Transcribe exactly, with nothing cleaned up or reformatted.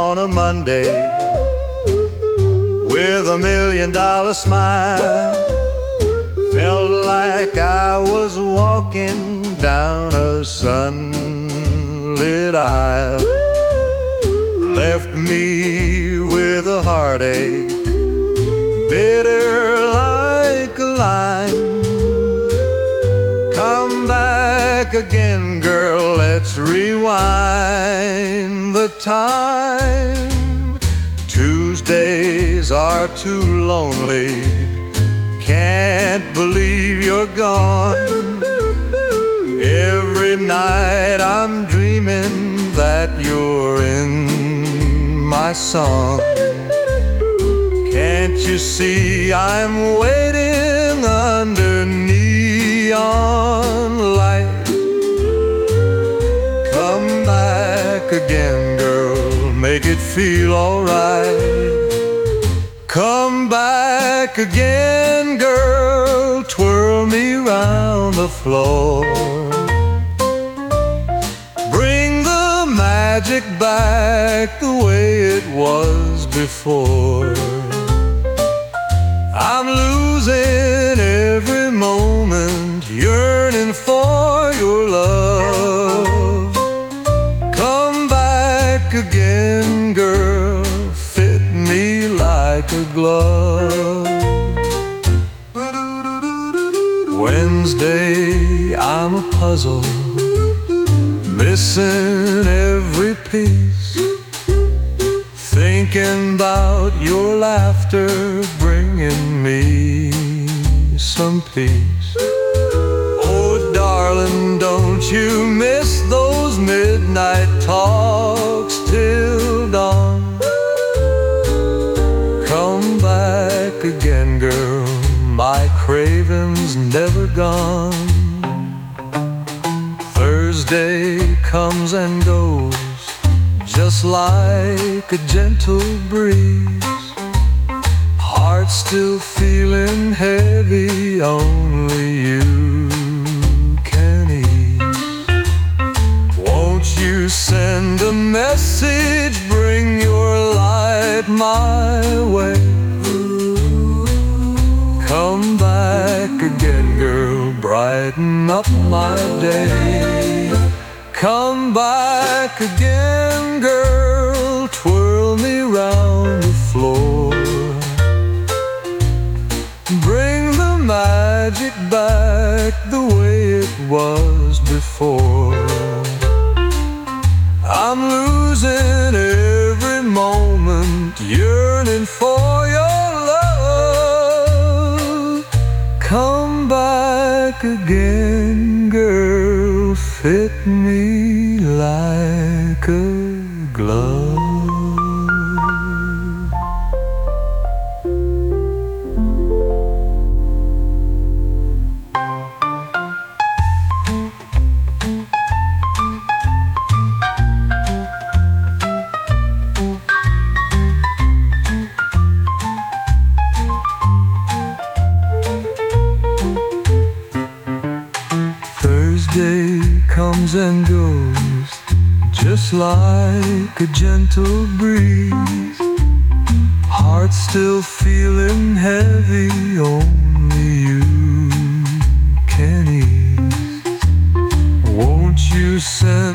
on a Monday with a million dollar smile. Felt like I was walking down a sunlit aisle. Left me with a heartache, bitter like a lime. Come back again, girl, let's rewind the time. Tuesdays are too lonely, can't believe you're gone. Every night I'm dreaming that you're in my song. Can't you see I'm waiting under neon light? Come back again, girl, make it feel alright. Come back again, girl, twirl me round the floor. Bring the magic back the way it was before. I'm losing every moment, yearning for your love. Come back again, girl, fit me like a glove. Wednesday, I'm a puzzle, missing every piece. Thinking about your laughter, bringing me some peace. Oh, darling, don't you miss those midnight talks till dawn? Come back again, girl, my craving's never gone. Thursday comes and goes, just like a gentle breeze. Heart still feeling heavy, only you can ease. Won't you send a message, bring your light my way? Come back again, girl, brighten up my day. Come back again, girl, twirl me round the floor. Bring the magic back the way it was before. I'm losing every moment, yearning for your love. Come back again, girl, fit me like a glove. Thursday comes and goes, just like a gentle breeze. Heart still feeling heavy, only you can ease. Won't you send